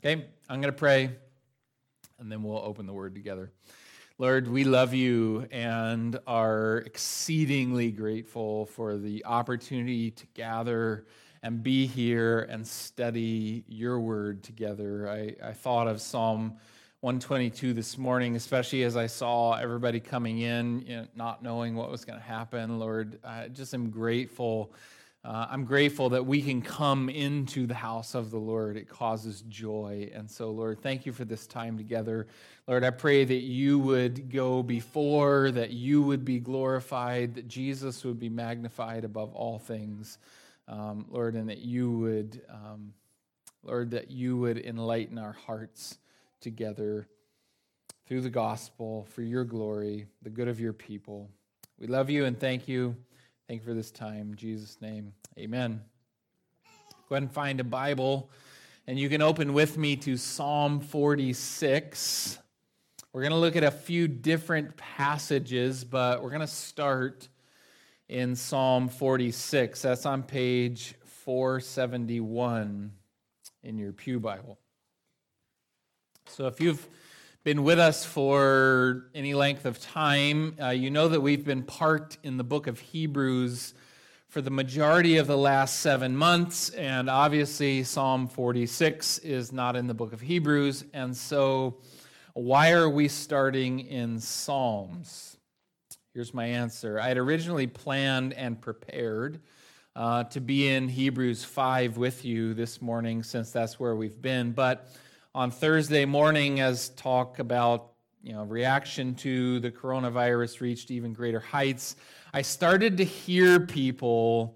Okay, I'm going to pray, and then we'll open the Word together. Lord, we love you and are exceedingly grateful for the opportunity to gather and be here and study your Word together. I thought of Psalm 122 this morning, especially as I saw everybody coming in, not knowing what was going to happen. Lord, I just am grateful. I'm grateful that we can come into the house of the Lord. It causes joy. And so, Lord, thank you for this time together. Lord, I pray that you would go before, that you would be glorified, that Jesus would be magnified above all things. Lord, and that you would, Lord, that you would enlighten our hearts together through the gospel for your glory, the good of your people. We love you and thank you. Thank you for this time. In Jesus' name, amen. Go ahead and find a Bible, and you can open with me to Psalm 46. We're going to look at a few different passages, but we're going to start in Psalm 46. That's on page 471 in your Pew Bible. So if you've been with us for any length of time, you know that we've been parked in the book of Hebrews for the majority of the last 7 months, and obviously Psalm 46 is not in the book of Hebrews, and so why are we starting in Psalms? Here's my answer. I had originally planned and prepared to be in Hebrews 5 with you this morning, since that's where we've been, but on Thursday morning, as talk about reaction to the coronavirus reached even greater heights, I started to hear people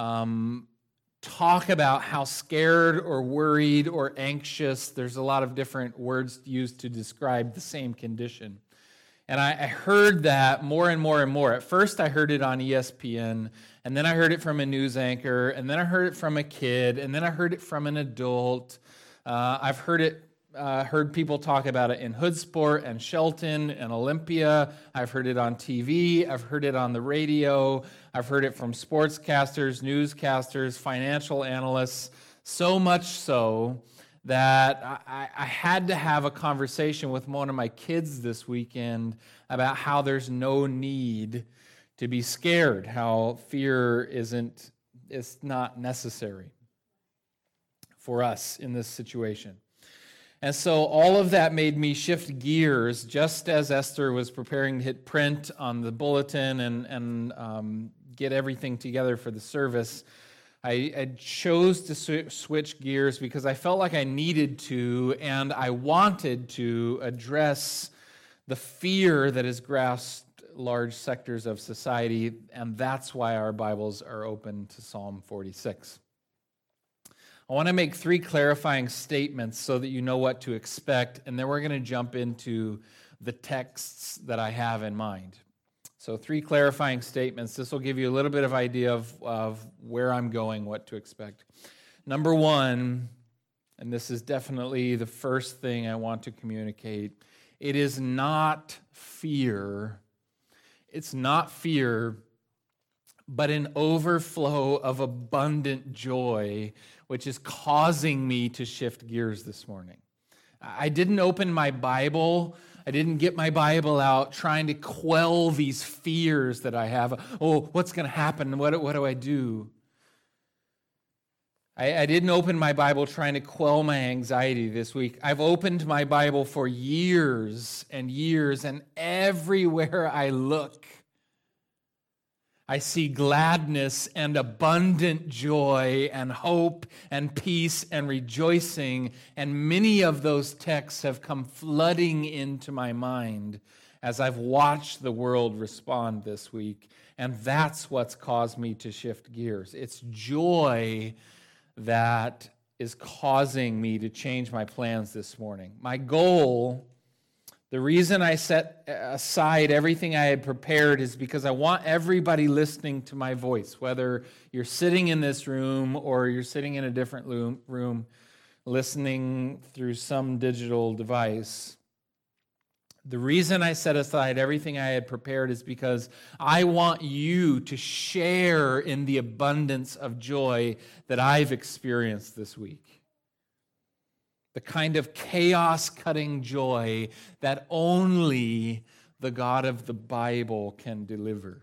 talk about how scared or worried or anxious. There's a lot of different words used to describe the same condition. And I heard that more and more and more. At first, I heard it on ESPN, and then I heard it from a news anchor, and then I heard it from a kid, and then I heard it from an adult. I've heard people talk about it in Hoodsport and Shelton and Olympia. I've heard it on TV. I've heard it on the radio. I've heard it from sportscasters, newscasters, financial analysts, so much so that I had to have a conversation with one of my kids this weekend about how there's no need to be scared, how fear is not necessary for us in this situation. And so all of that made me shift gears, just as Esther was preparing to hit print on the bulletin and get everything together for the service. I chose to switch gears because I felt like I needed to, and I wanted to address the fear that has grasped large sectors of society, and that's why our Bibles are open to Psalm 46. I want to make 3 clarifying statements so that you know what to expect, and then we're going to jump into the texts that I have in mind. So 3 clarifying statements. This will give you a little bit of idea of where I'm going, what to expect. Number 1, and this is definitely the first thing I want to communicate, it is not fear. It's not fear, but an overflow of abundant joy, which is causing me to shift gears this morning. I didn't open my Bible. I didn't get my Bible out trying to quell these fears that I have. Oh, what's going to happen? What do I do? I didn't open my Bible trying to quell my anxiety this week. I've opened my Bible for years and years, and everywhere I look, I see gladness and abundant joy and hope and peace and rejoicing, and many of those texts have come flooding into my mind as I've watched the world respond this week, and that's what's caused me to shift gears. It's joy that is causing me to change my plans this morning. My goal, the reason I set aside everything I had prepared is because I want everybody listening to my voice, whether you're sitting in this room or you're sitting in a different room listening through some digital device. The reason I set aside everything I had prepared is because I want you to share in the abundance of joy that I've experienced this week. the kind of chaos-cutting joy that only the God of the Bible can deliver.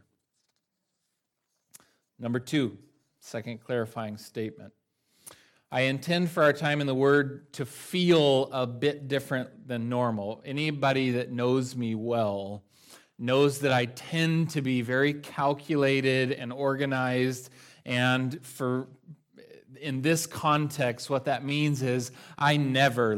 Number 2, second clarifying statement. I intend for our time in the Word to feel a bit different than normal. Anybody that knows me well knows that I tend to be very calculated and organized, and in this context, what that means is I never,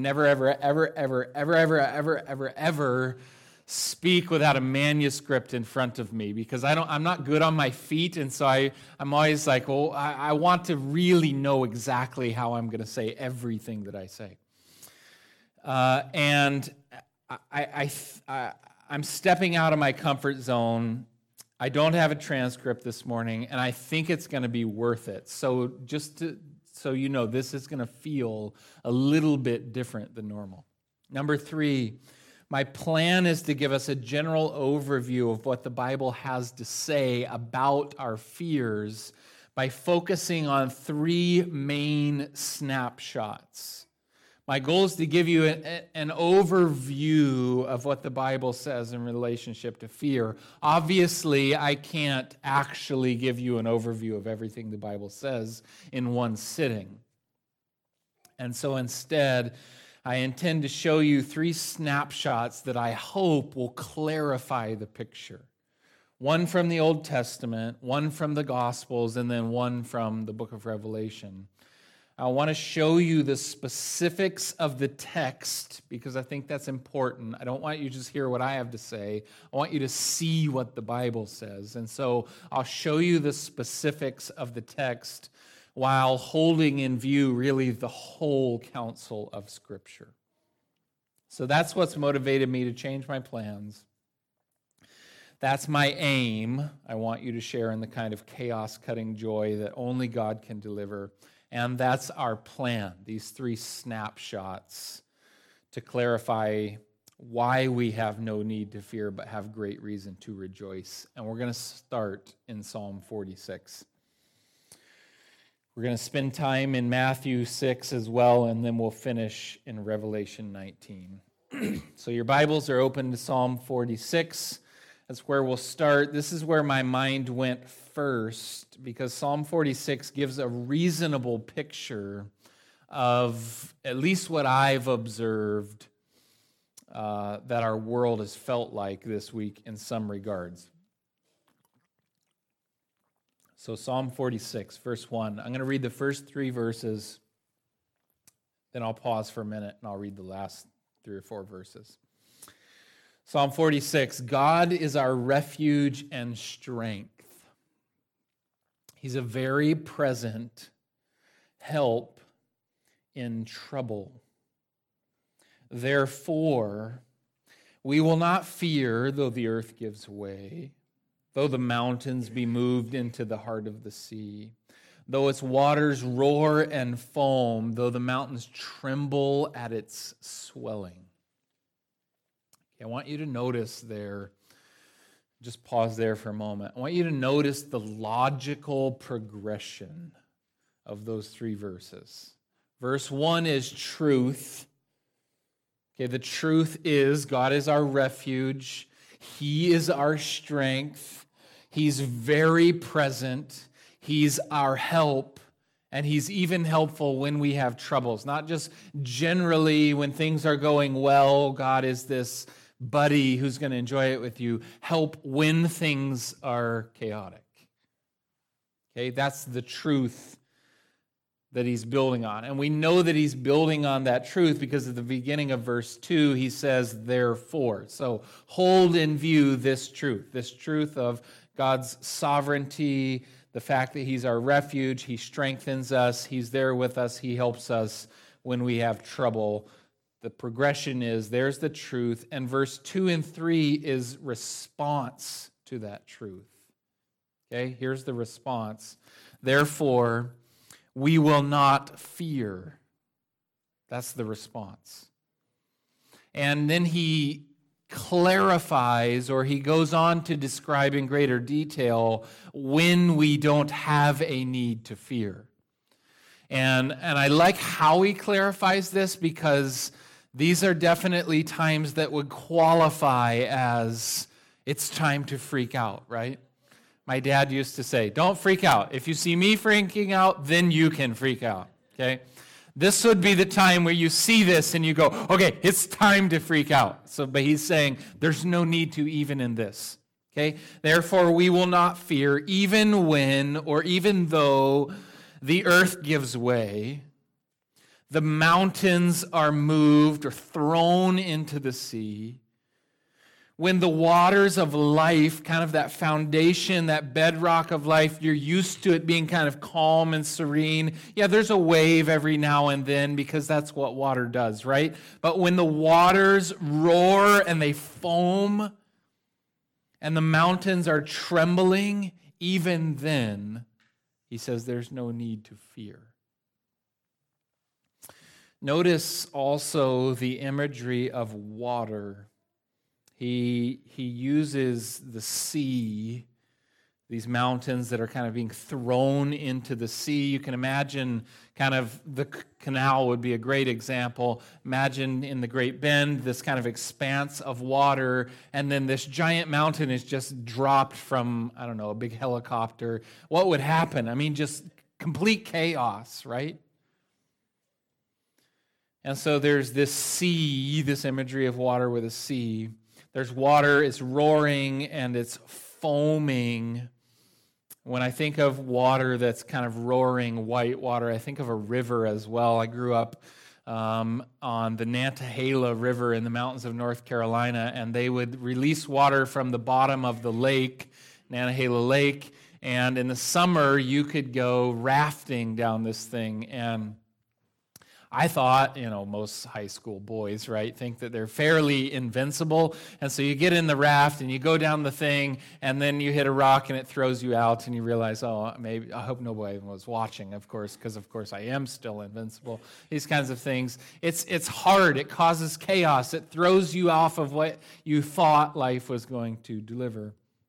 ever speak without a manuscript in front of me, because I'm not good on my feet, and so I'm always like, well, I want to really know exactly how I'm going to say everything that I say. And I'm stepping out of my comfort zone. I don't have a transcript this morning, and I think it's going to be worth it. So so you know, this is going to feel a little bit different than normal. Number 3, my plan is to give us a general overview of what the Bible has to say about our fears by focusing on 3 main snapshots. My goal is to give you an overview of what the Bible says in relationship to fear. Obviously, I can't actually give you an overview of everything the Bible says in one sitting. And so instead, I intend to show you 3 snapshots that I hope will clarify the picture. One from the Old Testament, one from the Gospels, and then one from the book of Revelation. I want to show you the specifics of the text because I think that's important. I don't want you to just hear what I have to say. I want you to see what the Bible says. And so I'll show you the specifics of the text while holding in view really the whole counsel of Scripture. So that's what's motivated me to change my plans. That's my aim. I want you to share in the kind of chaos-cutting joy that only God can deliver. And that's our plan, these 3 snapshots to clarify why we have no need to fear but have great reason to rejoice. And we're going to start in Psalm 46. We're going to spend time in Matthew 6 as well, and then we'll finish in Revelation 19. So your Bibles are open to Psalm 46. That's where we'll start. This is where my mind went first, because Psalm 46 gives a reasonable picture of at least what I've observed that our world has felt like this week in some regards. So Psalm 46, verse 1. I'm going to read the first 3 verses, then I'll pause for a minute and I'll read the last 3 or 4 verses. Psalm 46, God is our refuge and strength. He's a very present help in trouble. Therefore, we will not fear though the earth gives way, though the mountains be moved into the heart of the sea, though its waters roar and foam, though the mountains tremble at its swelling. I want you to notice there, just pause there for a moment. I want you to notice the logical progression of those 3 verses. Verse 1 is truth. Okay, the truth is God is our refuge. He is our strength. He's very present. He's our help. And He's even helpful when we have troubles. Not just generally when things are going well, God is this buddy who's going to enjoy it with you. Help when things are chaotic. Okay, that's the truth that He's building on. And we know that He's building on that truth because at the beginning of verse 2, He says, therefore. So hold in view this truth of God's sovereignty, the fact that He's our refuge, He strengthens us, He's there with us, He helps us when we have trouble. The progression is, there's the truth, and verse 2 and 3 is response to that truth. Okay, here's the response. Therefore, we will not fear. That's the response. And then he clarifies, or he goes on to describe in greater detail when we don't have a need to fear. And I like how he clarifies this, because these are definitely times that would qualify as it's time to freak out, right? My dad used to say, don't freak out. If you see me freaking out, then you can freak out, okay? This would be the time where you see this and you go, okay, it's time to freak out. But he's saying there's no need to even in this, okay? Therefore, we will not fear even when or even though the earth gives way, the mountains are moved or thrown into the sea, when the waters of life, kind of that foundation, that bedrock of life, you're used to it being kind of calm and serene. Yeah, there's a wave every now and then because that's what water does, right? But when the waters roar and they foam and the mountains are trembling, even then, he says there's no need to fear. Notice also the imagery of water. He uses the sea, these mountains that are kind of being thrown into the sea. You can imagine kind of the canal would be a great example. Imagine in the Great Bend, this kind of expanse of water, and then this giant mountain is just dropped from, I don't know, a big helicopter. What would happen? I mean, just complete chaos, right? And so there's this sea, this imagery of water with a sea. There's water, it's roaring and it's foaming. When I think of water that's kind of roaring white water, I think of a river as well. I grew up on the Nantahala River in the mountains of North Carolina, and they would release water from the bottom of the lake, Nantahala Lake, and in the summer you could go rafting down this thing. And I thought, most high school boys, right, think that they're fairly invincible. And so you get in the raft and you go down the thing, and then you hit a rock and it throws you out, and you realize, maybe I hope nobody was watching, of course, because of course I am still invincible. These kinds of things. It's hard. It causes chaos. It throws you off of what you thought life was going to deliver.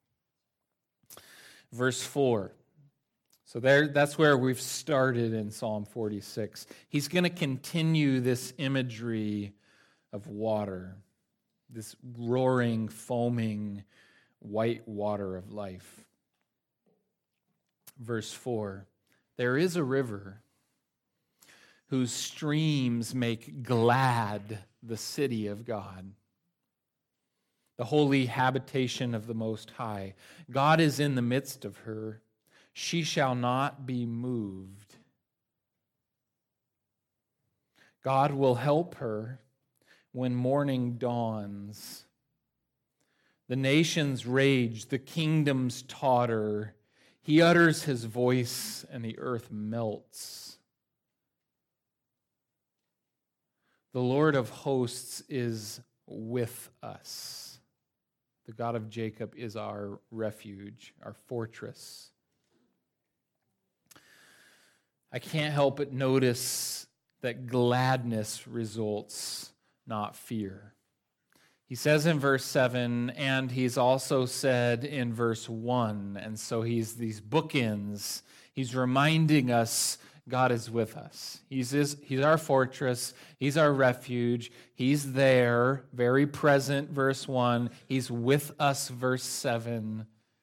Verse 4. So that's where we've started in Psalm 46. He's going to continue this imagery of water, this roaring, foaming, white water of life. Verse 4, there is a river whose streams make glad the city of God, the holy habitation of the Most High. God is in the midst of her. She shall not be moved. God will help her when morning dawns. The nations rage, the kingdoms totter. He utters his voice, and the earth melts. The Lord of hosts is with us. The God of Jacob is our refuge, our fortress. I can't help but notice that gladness results, not fear. He says in verse 7, and he's also said in verse 1, and so he's these bookends. He's reminding us God is with us. He's our fortress. He's our refuge. He's there, very present, verse 1. He's with us, verse 7.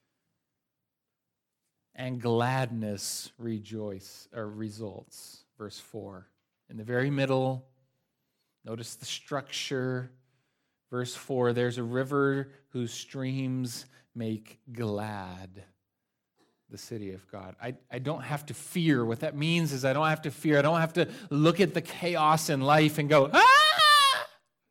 And gladness results, verse 4. In the very middle, notice the structure. Verse 4, there's a river whose streams make glad the city of God. I don't have to fear. What that means is I don't have to fear. I don't have to look at the chaos in life and go, ah!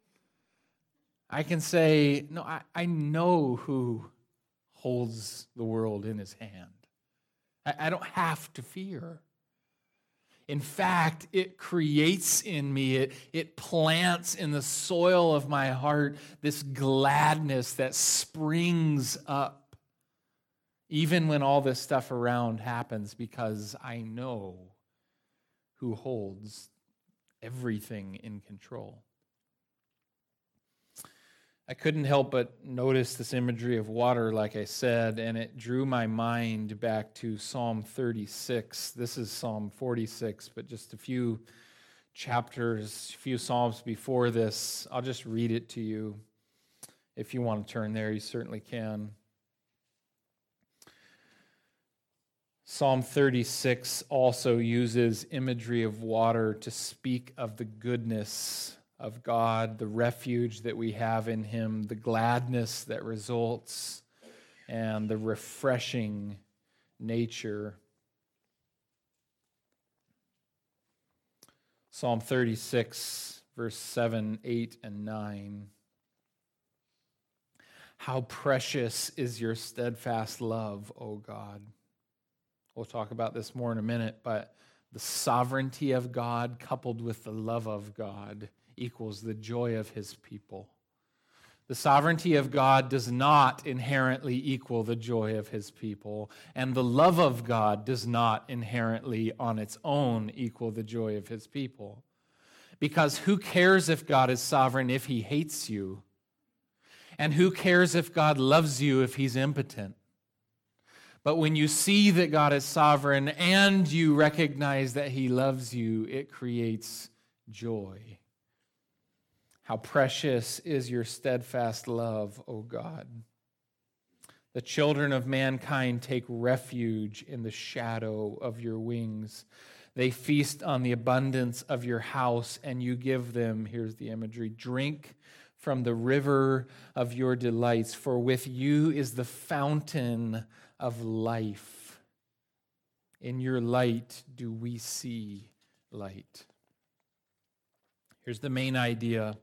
I can say, no, I know who holds the world in his hand. I don't have to fear. In fact, it creates in me, it plants in the soil of my heart this gladness that springs up, even when all this stuff around happens, because I know who holds everything in control. I couldn't help but notice this imagery of water, like I said, and it drew my mind back to Psalm 36. This is Psalm 46, but just a few chapters, a few Psalms before this. I'll just read it to you. If you want to turn there, you certainly can. Psalm 36 also uses imagery of water to speak of the goodness of God, the refuge that we have in Him, the gladness that results, and the refreshing nature. Psalm 36, verse 7, 8, and 9. How precious is your steadfast love, O God. We'll talk about this more in a minute, but the sovereignty of God coupled with the love of God equals the joy of His people. The sovereignty of God does not inherently equal the joy of His people, and the love of God does not inherently on its own equal the joy of His people. Because who cares if God is sovereign if He hates you? And who cares if God loves you if He's impotent? But when you see that God is sovereign and you recognize that He loves you, it creates joy. How precious is your steadfast love, O God. The children of mankind take refuge in the shadow of your wings. They feast on the abundance of your house, and you give them, here's the imagery, drink from the river of your delights, for with you is the fountain of life. In your light do we see light. Here's the main idea.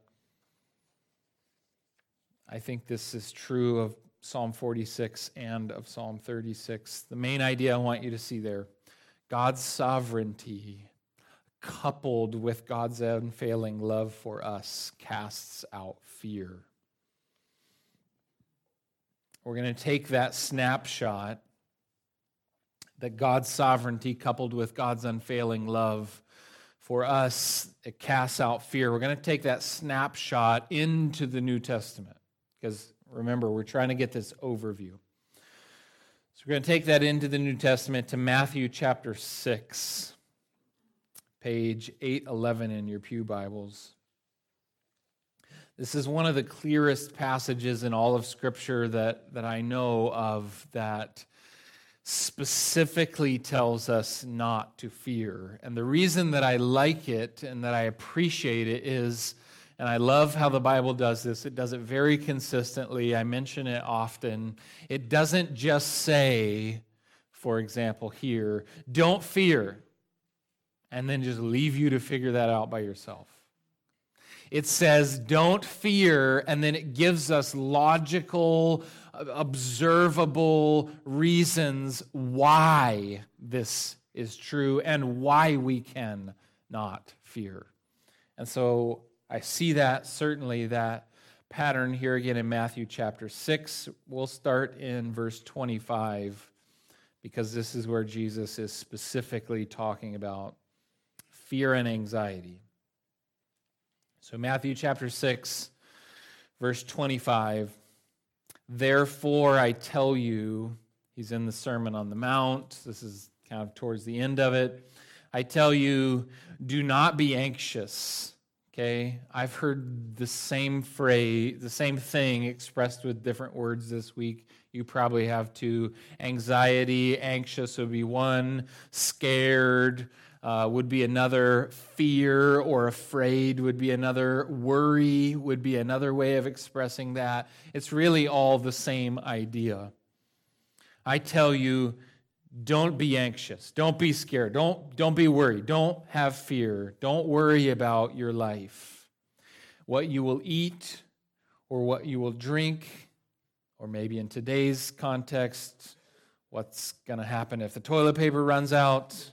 I think this is true of Psalm 46 and of Psalm 36. The main idea I want you to see there, God's sovereignty coupled with God's unfailing love for us casts out fear. We're going to take that snapshot that God's sovereignty coupled with God's unfailing love for us, it casts out fear. We're going to take that snapshot into the New Testament because remember, we're trying to get this overview. So we're going to take that into the New Testament to Matthew chapter 6, page 811 in your pew Bibles. This is one of the clearest passages in all of Scripture that I know of that specifically tells us not to fear. And the reason that I like it and that I appreciate it is, and I love how the Bible does this, it does it very consistently. I mention it often. It doesn't just say, for example, here, don't fear, and then just leave you to figure that out by yourself. It says, don't fear, and then it gives us logical, observable reasons why this is true and why we can not fear. And so I see that, certainly that pattern here again in Matthew chapter 6. We'll start in verse 25 because this is where Jesus is specifically talking about fear and anxiety. So Matthew chapter 6, verse 25, therefore I tell you, he's in the Sermon on the Mount, this is kind of towards the end of it, I tell you, do not be anxious, okay? I've heard the same phrase, the same thing expressed with different words this week. You probably have too. Anxiety, anxious would be one, scared would be another, fear or afraid would be another, worry would be another way of expressing that. It's really all the same idea. I tell you, don't be anxious, don't be scared, don't be worried, don't have fear, don't worry about your life, what you will eat or what you will drink, or maybe in today's context, what's going to happen if the toilet paper runs out,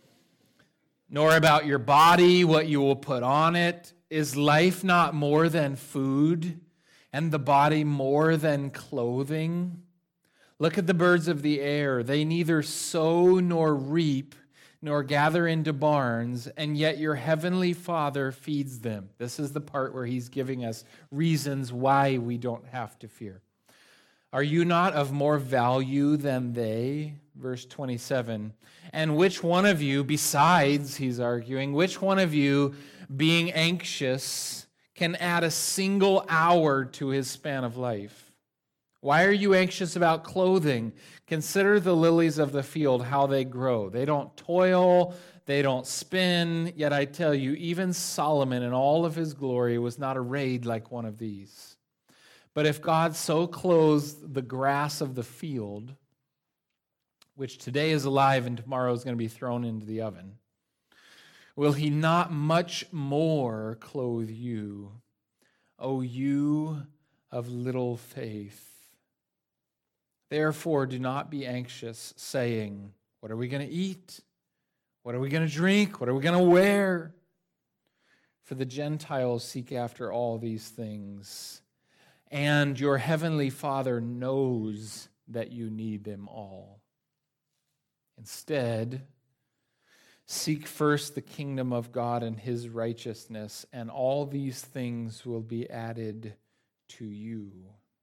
nor about your body, what you will put on it. Is life not more than food, and the body more than clothing? Look at the birds of the air. They neither sow nor reap, nor gather into barns, and yet your heavenly Father feeds them. This is the part where he's giving us reasons why we don't have to fear. Are you not of more value than they? Verse 27. And which one of you, besides, he's arguing, which one of you, being anxious, can add a single hour to his span of life? Why are you anxious about clothing? Consider the lilies of the field, how they grow. They don't toil, they don't spin, yet I tell you, even Solomon in all of his glory was not arrayed like one of these. But if God so clothes the grass of the field, which today is alive and tomorrow is going to be thrown into the oven, will he not much more clothe you, O you of little faith? Therefore, do not be anxious, saying, what are we going to eat? What are we going to drink? What are we going to wear? For the Gentiles seek after all these things, and your heavenly Father knows that you need them all. Instead, seek first the kingdom of God and his righteousness, and all these things will be added to you.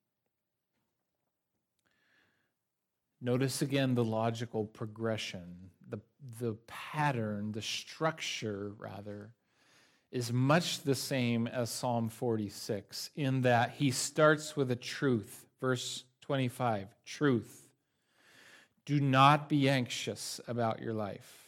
Notice again the logical progression, the pattern, the structure, rather, is much the same as Psalm 46 in that he starts with a truth. Verse 25, truth. Do not be anxious about your life.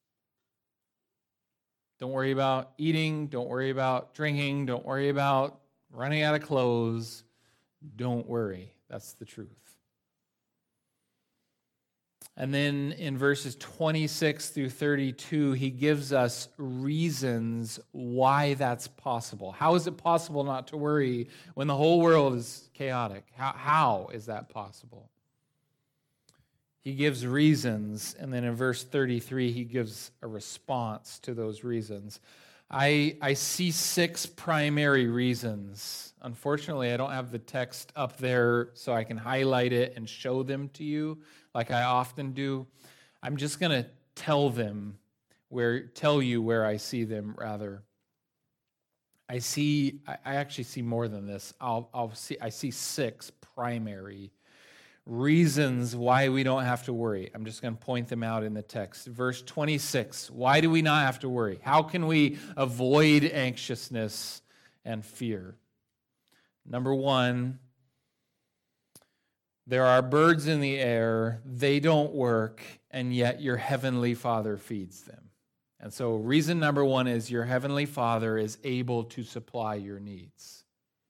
Don't worry about eating. Don't worry about drinking. Don't worry about running out of clothes. Don't worry. That's the truth. And then in verses 26 through 32, he gives us reasons why that's possible. How is it possible not to worry when the whole world is chaotic? How is that possible? He gives reasons, and then in verse 33, he gives a response to those reasons. I see 6 primary reasons. Unfortunately, I don't have the text up there so I can highlight it and show them to you like I often do. I'm just going to tell you where I see them, rather. I actually see more than this. I see 6 primary reasons why we don't have to worry. I'm just going to point them out in the text. Verse 26, why do we not have to worry? How can we avoid anxiousness and fear? Number 1, there are birds in the air, they don't work, and yet your heavenly Father feeds them. And so reason number 1 is your heavenly Father is able to supply your needs.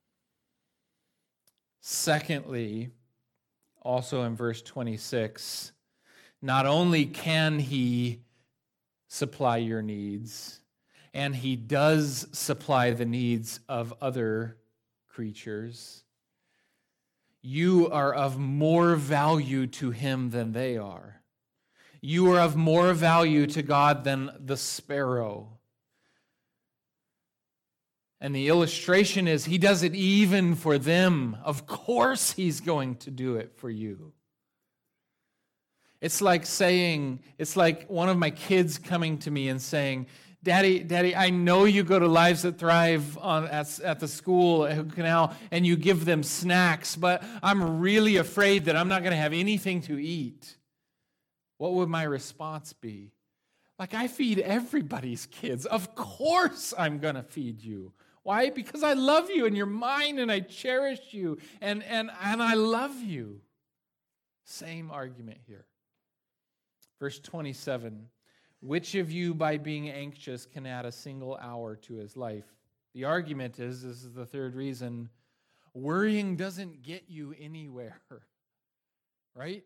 Secondly, also in verse 26, not only can he supply your needs, and he does supply the needs of other creatures, you are of more value to him than they are. You are of more value to God than the sparrow. And the illustration is he does it even for them. Of course he's going to do it for you. It's like one of my kids coming to me and saying, Daddy, I know you go to Lives That Thrive at the school at Hood Canal and you give them snacks, but I'm really afraid that I'm not going to have anything to eat. What would my response be? Like, I feed everybody's kids. Of course I'm going to feed you. Why? Because I love you and you're mine and I cherish you and I love you. Same argument here. Verse 27, which of you by being anxious can add a single hour to his life? The argument is, this is the third reason, worrying doesn't get you anywhere, right?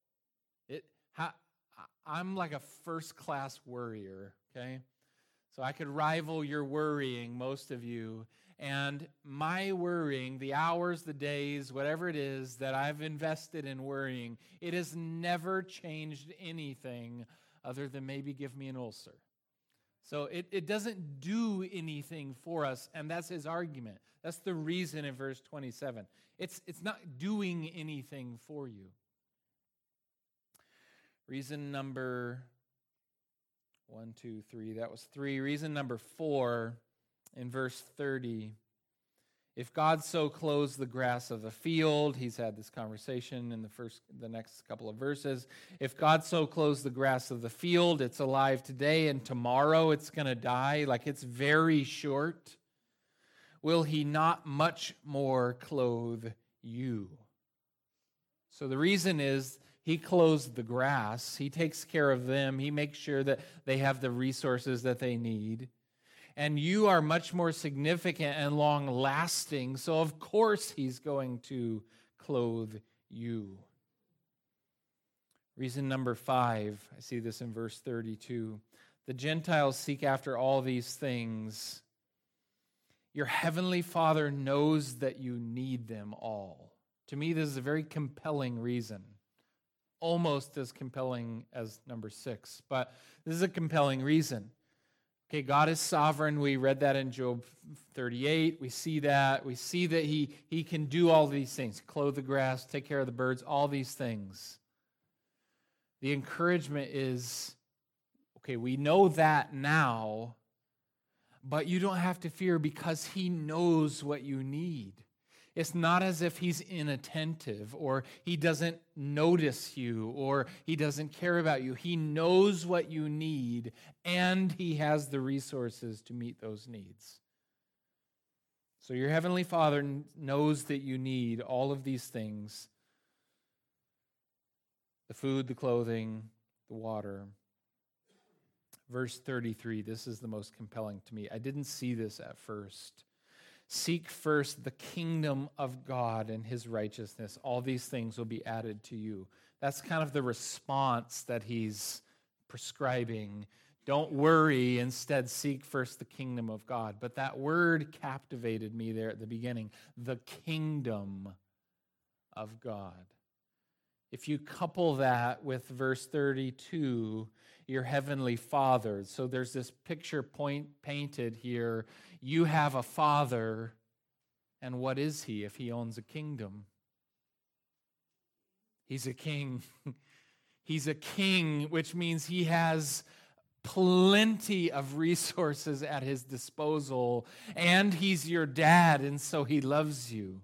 I'm like a first-class worrier, okay? So I could rival your worrying, most of you. And my worrying, the hours, the days, whatever it is that I've invested in worrying, it has never changed anything other than maybe give me an ulcer. So it doesn't do anything for us, and that's his argument. That's the reason in verse 27. It's not doing anything for you. Reason number 1, 2, 3. That was 3. Reason number 4 in verse 30. If God so clothes the grass of the field, he's had this conversation in the next couple of verses. If God so clothes the grass of the field, it's alive today and tomorrow it's going to die, like it's very short, will he not much more clothe you? So the reason is he clothes the grass. He takes care of them. He makes sure that they have the resources that they need. And you are much more significant and long-lasting, so of course he's going to clothe you. Reason number 5, I see this in verse 32. The Gentiles seek after all these things. Your heavenly Father knows that you need them all. To me, this is a very compelling reason. Almost as compelling as number 6, but this is a compelling reason. Okay, God is sovereign. We read that in Job 38. We see that. We see that he can do all these things. Clothe the grass, take care of the birds, all these things. The encouragement is, okay, we know that now, but you don't have to fear because he knows what you need. It's not as if he's inattentive or he doesn't notice you or he doesn't care about you. He knows what you need and he has the resources to meet those needs. So your heavenly Father knows that you need all of these things: the food, the clothing, the water. Verse 33, this is the most compelling to me. I didn't see this at first. Seek first the kingdom of God and his righteousness. All these things will be added to you. That's kind of the response that he's prescribing. Don't worry, instead seek first the kingdom of God. But that word captivated me there at the beginning. The kingdom of God. If you couple that with verse 32, your heavenly Father. So there's this picture painted here. You have a father, and what is he if he owns a kingdom? He's a king. He's a king, which means he has plenty of resources at his disposal, and he's your dad, and so he loves you.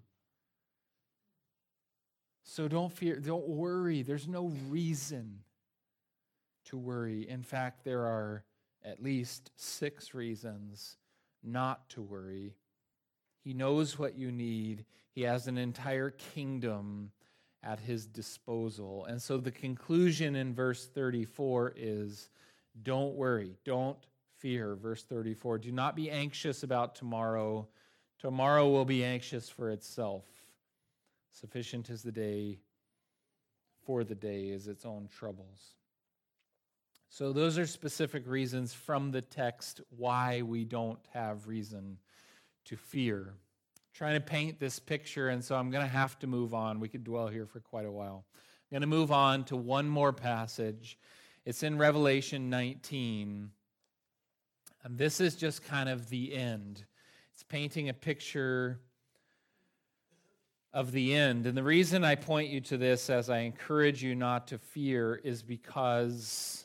So don't fear, don't worry. There's no reason to worry. In fact, there are at least 6 reasons not to worry. He knows what you need. He has an entire kingdom at his disposal. And so the conclusion in verse 34 is, don't worry, don't fear. Verse 34, do not be anxious about tomorrow. Tomorrow will be anxious for itself. Sufficient is the day, for the day is its own troubles. So those are specific reasons from the text why we don't have reason to fear. I'm trying to paint this picture, and so I'm going to have to move on. We could dwell here for quite a while. I'm going to move on to one more passage. It's in Revelation 19. And this is just kind of the end. It's painting a picture of the end. And the reason I point you to this as I encourage you not to fear is because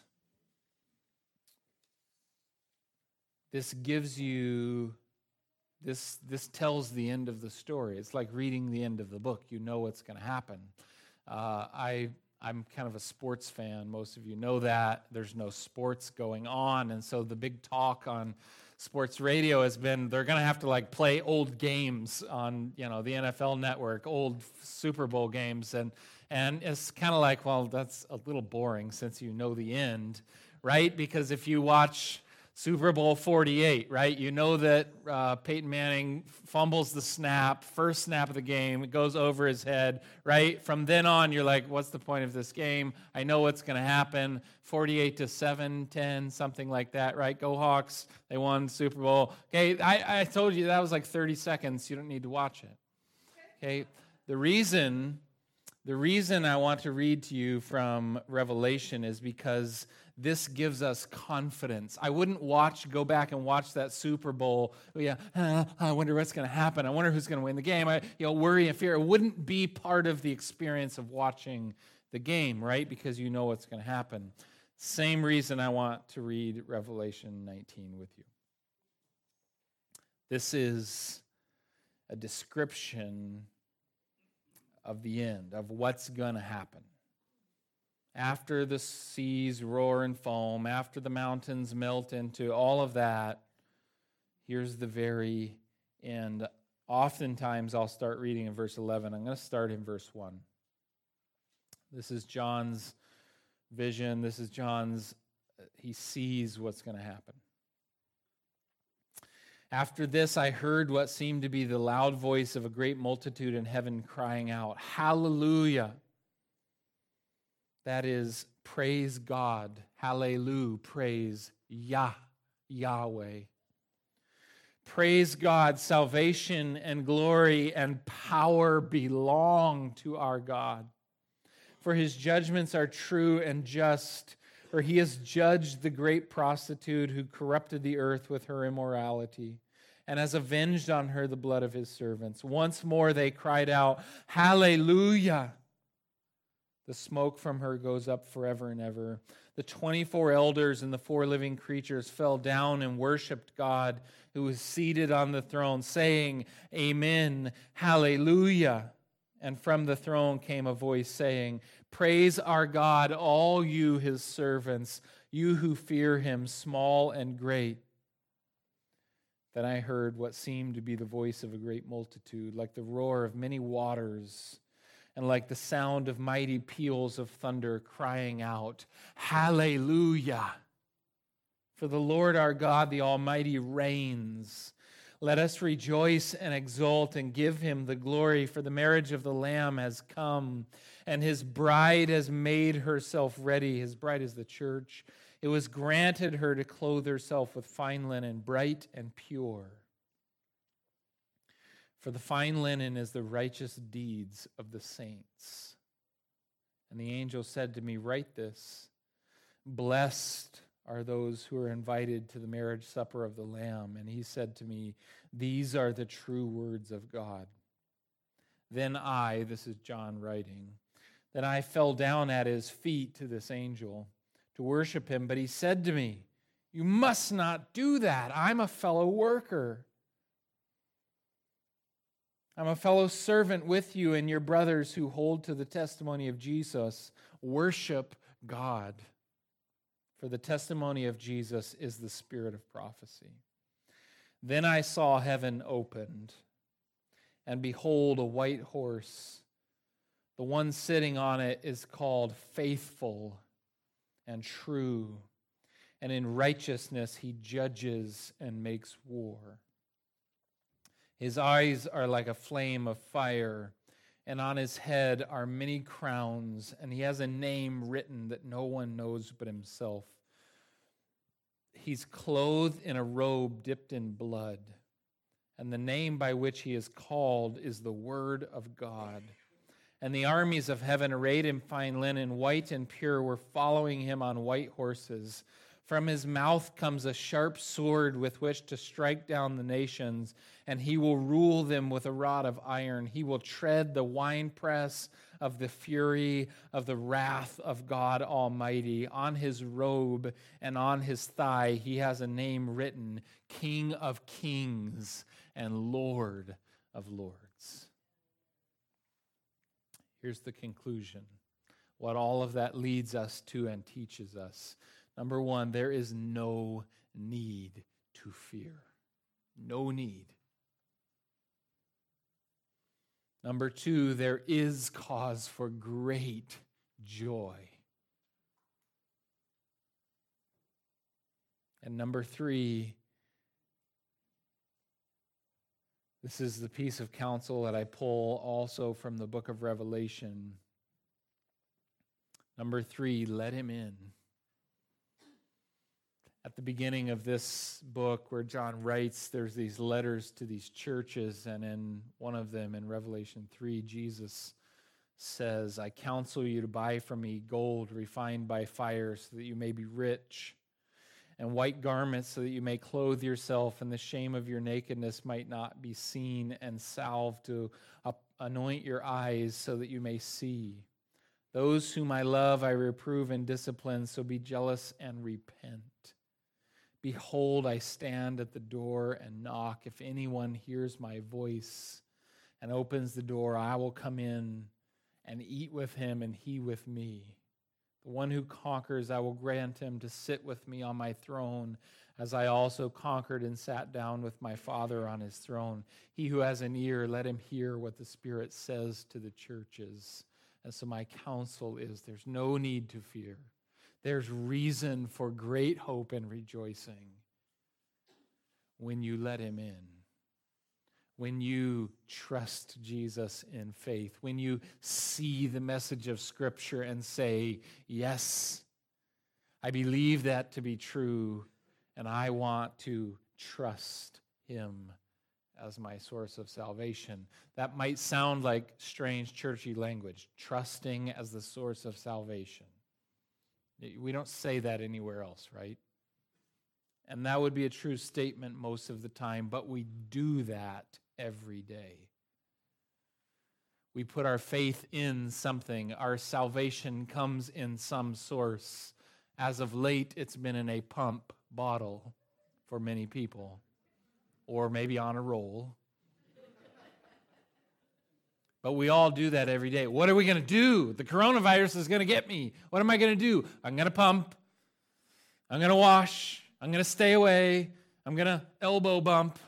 this gives you, this tells the end of the story. It's like reading the end of the book. You know what's going to happen. I'm kind of a sports fan. Most of you know that. There's no sports going on. And so the big talk on sports radio has been they're going to have to like play old games on, the NFL network, old Super Bowl games. And it's kind of like, well, that's a little boring since you know the end, right? Because if you watch Super Bowl 48, right? You know that Peyton Manning fumbles the snap, first snap of the game. It goes over his head, right? From then on, you're like, what's the point of this game? I know what's going to happen. 48-7, 10, something like that, right? Go Hawks. They won Super Bowl. Okay, I told you that was like 30 seconds. You don't need to watch it. Okay, the reason I want to read to you from Revelation is because this gives us confidence. I wouldn't go back and watch that Super Bowl. I wonder what's going to happen. I wonder who's going to win the game. Worry and fear. It wouldn't be part of the experience of watching the game, right? Because you know what's going to happen. Same reason I want to read Revelation 19 with you. This is a description of the end, of what's going to happen. After the seas roar and foam, after the mountains melt into all of that, here's the very end. Oftentimes I'll start reading in verse 11. I'm going to start in verse 1. This is John's vision. This is John's, he sees what's going to happen. After this, I heard what seemed to be the loud voice of a great multitude in heaven crying out, Hallelujah! That is, praise God. Hallelujah. Praise Yahweh. Praise God. Salvation and glory and power belong to our God. For his judgments are true and just. For he has judged the great prostitute who corrupted the earth with her immorality, and has avenged on her the blood of his servants. Once more they cried out, Hallelujah! The smoke from her goes up forever and ever. The 24 elders and the 4 living creatures fell down and worshipped God, who was seated on the throne, saying, Amen, Hallelujah. And from the throne came a voice saying, Praise our God, all you his servants, you who fear him, small and great. Then I heard what seemed to be the voice of a great multitude, like the roar of many waters, and like the sound of mighty peals of thunder, crying out, Hallelujah! For the Lord our God, the Almighty, reigns. Let us rejoice and exult and give him the glory, for the marriage of the Lamb has come, and his bride has made herself ready. His bride is the church. It was granted her to clothe herself with fine linen, bright and pure. For the fine linen is the righteous deeds of the saints. And the angel said to me, Write this, Blessed are those who are invited to the marriage supper of the Lamb. And he said to me, These are the true words of God. Then I, this is John writing, then I fell down at his feet to this angel to worship him. But he said to me, You must not do that. I'm a fellow worker. I'm a fellow servant with you and your brothers who hold to the testimony of Jesus. Worship God. For the testimony of Jesus is the spirit of prophecy. Then I saw heaven opened, and behold, a white horse. The one sitting on it is called Faithful and True, and in righteousness he judges and makes war. His eyes are like a flame of fire, and on his head are many crowns, and he has a name written that no one knows but himself. He's clothed in a robe dipped in blood, and the name by which he is called is the Word of God. And the armies of heaven, arrayed in fine linen, white and pure, were following him on white horses. From his mouth comes a sharp sword with which to strike down the nations, and he will rule them with a rod of iron. He will tread the winepress of the fury of the wrath of God Almighty. On his robe and on his thigh he has a name written, King of Kings and Lord of Lords. Here's the conclusion, what all of that leads us to and teaches us. Number one, there is no need to fear. No need. Number two, there is cause for great joy. And number three, this is the piece of counsel that I pull also from the book of Revelation. Number three, let him in. At the beginning of this book where John writes, there's these letters to these churches, and in one of them, in Revelation 3, Jesus says, I counsel you to buy from me gold refined by fire so that you may be rich, and white garments so that you may clothe yourself, and the shame of your nakedness might not be seen, and salve to anoint your eyes so that you may see. Those whom I love, I reprove and discipline, so be jealous and repent. Behold, I stand at the door and knock. If anyone hears my voice and opens the door, I will come in and eat with him and he with me. The one who conquers, I will grant him to sit with me on my throne, as I also conquered and sat down with my Father on his throne. He who has an ear, let him hear what the Spirit says to the churches. And so my counsel is, there's no need to fear. There's reason for great hope and rejoicing when you let him in, when you trust Jesus in faith, when you see the message of Scripture and say, yes, I believe that to be true, and I want to trust him as my source of salvation. That might sound like strange churchy language, trusting as the source of salvation. We don't say that anywhere else, right? And that would be a true statement most of the time, but we do that every day. We put our faith in something. Our salvation comes in some source. As of late, it's been in a pump bottle for many people, or maybe on a roll. But we all do that every day. What are we going to do? The coronavirus is going to get me. What am I going to do? I'm going to pump. I'm going to wash. I'm going to stay away. I'm going to elbow bump.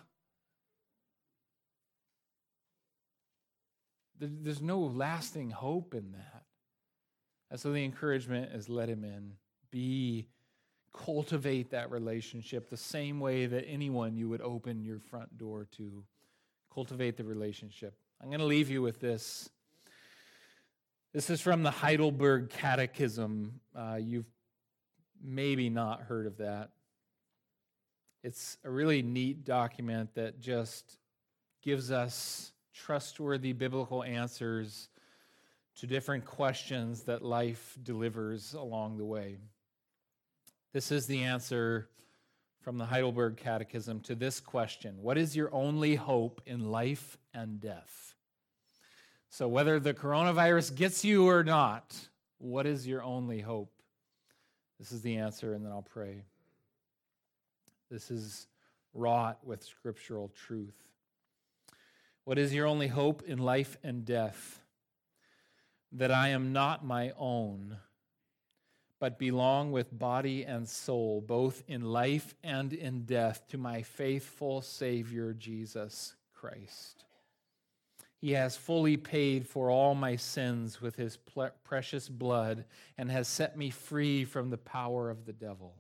There's no lasting hope in that. And so the encouragement is let him in. Cultivate that relationship the same way that anyone you would open your front door to. Cultivate the relationship. I'm going to leave you with this. This is from the Heidelberg Catechism. You've maybe not heard of that. It's a really neat document that just gives us trustworthy biblical answers to different questions that life delivers along the way. This is the answer from the Heidelberg Catechism to this question: what is your only hope in life and death? So whether the coronavirus gets you or not, what is your only hope? This is the answer, and then I'll pray. This is wrought with scriptural truth. What is your only hope in life and death? That I am not my own, but belong with body and soul, both in life and in death, to my faithful Savior, Jesus Christ. He has fully paid for all my sins with his precious blood and has set me free from the power of the devil.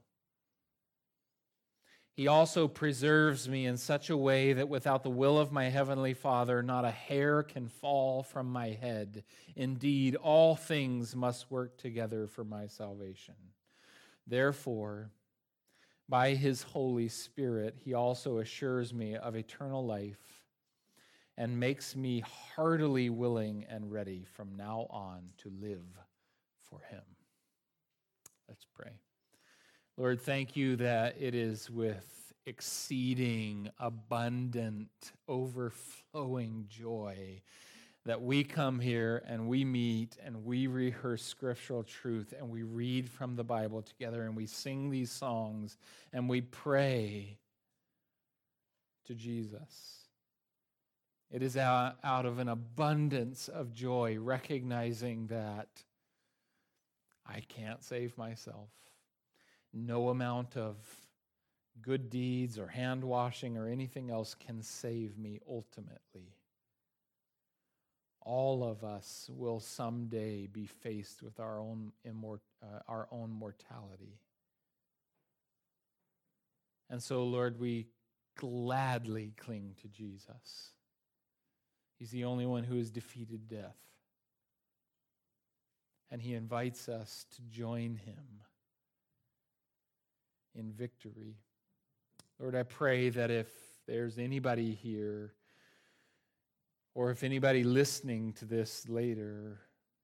He also preserves me in such a way that without the will of my heavenly Father, not a hair can fall from my head. Indeed, all things must work together for my salvation. Therefore, by his Holy Spirit, he also assures me of eternal life and makes me heartily willing and ready from now on to live for him. Let's pray. Lord, thank you that it is with exceeding, abundant, overflowing joy that we come here and we meet and we rehearse scriptural truth and we read from the Bible together and we sing these songs and we pray to Jesus. It is out of an abundance of joy, recognizing that I can't save myself. No amount of good deeds or hand washing or anything else can save me ultimately. All of us will someday be faced with our own mortality. And so, Lord, we gladly cling to Jesus. He's the only one who has defeated death. And he invites us to join him in victory. Lord, I pray that if there's anybody here, or if anybody listening to this later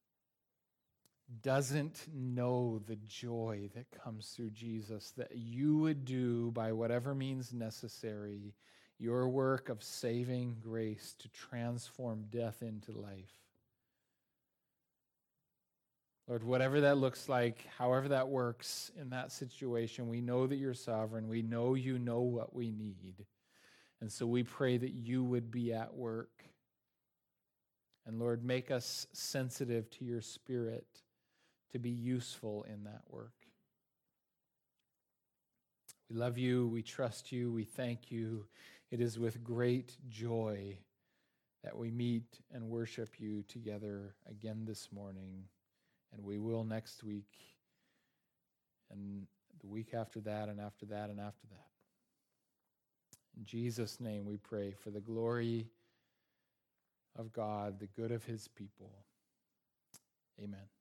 doesn't know the joy that comes through Jesus, that you would do, by whatever means necessary, your work of saving grace to transform death into life. Lord, whatever that looks like, however that works in that situation, we know that you're sovereign. We know you know what we need. And so we pray that you would be at work. And Lord, make us sensitive to your Spirit to be useful in that work. We love you. We trust you. We thank you. It is with great joy that we meet and worship you together again this morning. And we will next week, and the week after that, and after that, and after that. In Jesus' name we pray for the glory of God, the good of his people. Amen.